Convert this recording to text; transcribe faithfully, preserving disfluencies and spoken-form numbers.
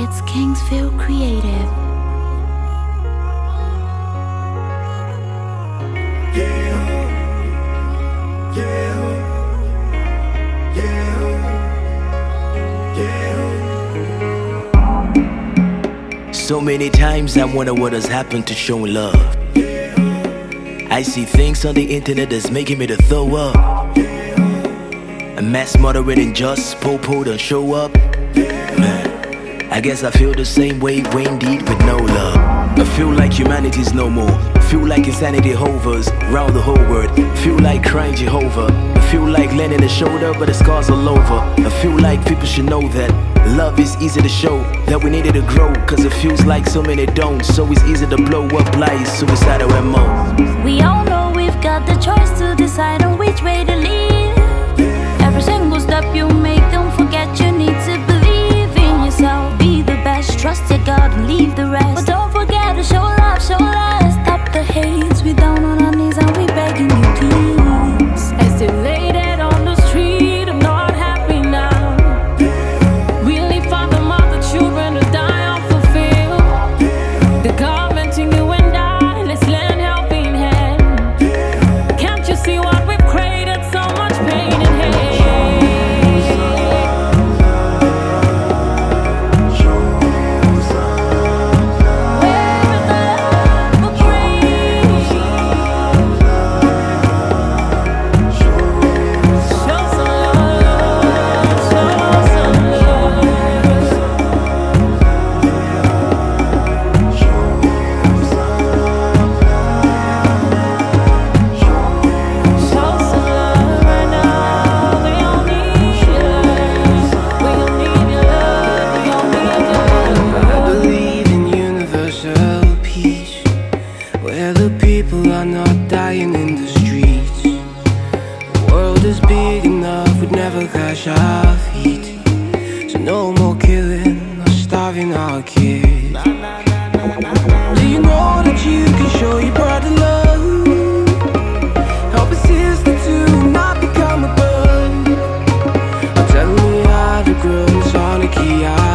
It's Kingsville Creative. Yeah, yeah, yeah, yeah. So many times I wonder what has happened to showing love. I see things on the internet that's making me to throw up. A mass moderating just po-po don't show up. Man, I guess I feel the same way Wayne did with no love. I feel like humanity's no more. Feel like insanity hovers round the whole world. Feel like crying Jehovah. I feel like lending a shoulder but the scars all over. I feel like people should know that love is easy to show, that we needed to grow. Cause it feels like so many don't. So it's easy to blow up like suicidal M O. We all know we've got the choice to decide on which way to lead. Every single step you make, don't forget you need to believe in yourself. Be the best, trust your God and leave the rest. But don't forget to show love, show love. Stop the hates, we down on our knees and we begging you please. I still lay dead on the street, I'm not happy now. We leave father, mother, children to die unfulfilled. They're commenting you and I, let's lend helping hand. Can't you see what we've created? So much pain and hate. Where the people are not dying in the streets. The world is big enough, we'd never crash our feet. So no more killing or starving our kids. Do you know that you can show your brother love? Help a sister to not become a bug. I'm telling you how to grow, it's all the key.